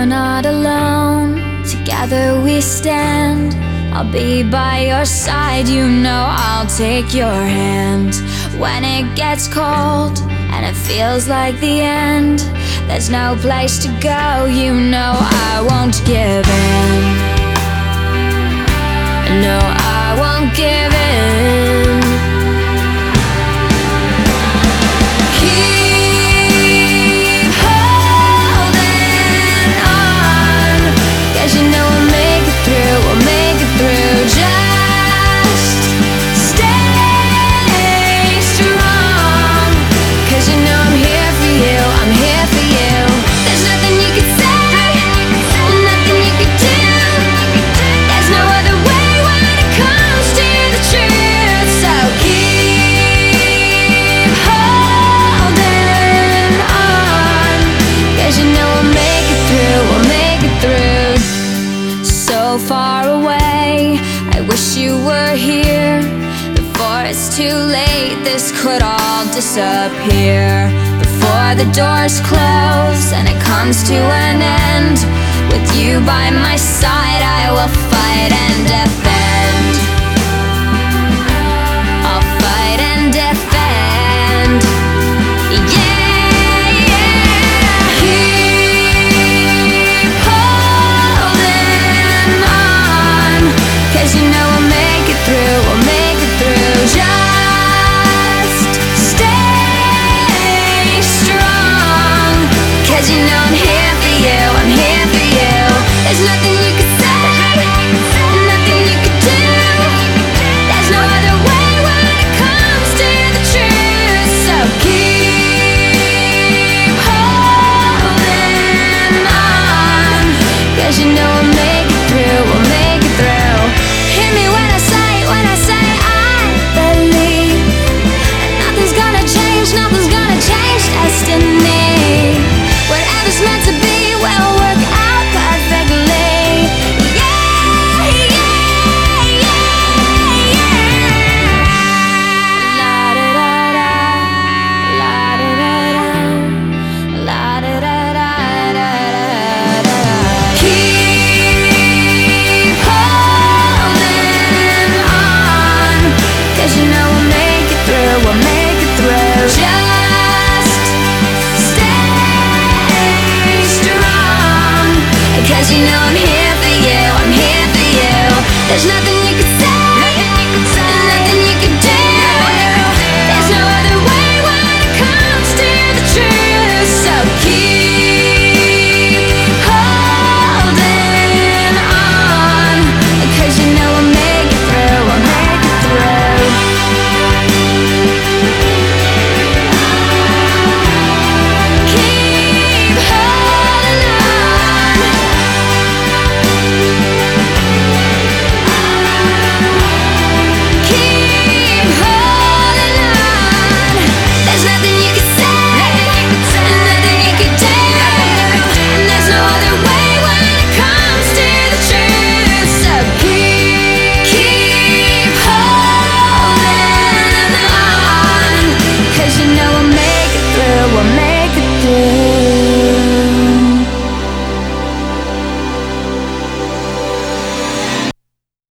You're not alone, together we stand. I'll be by your side, you know I'll take your hand. When it gets cold and it feels like the end, there's no place to go, you know I won't give in. No, I won't give in. Keep holding on, 'cause you know we'll make it through, we'll make it through. Just stay strong, 'cause you know I'm here for you, I'm here for you. There's nothing you could say, nothing you could do. There's no other way when it comes to the truth. So keep holding on, 'cause you know we'll make it through, we'll make it through. So far away, I wish you were here. Before it's too late, this could all disappear. Before the doors close and it comes to an end, with you by my side I will fight.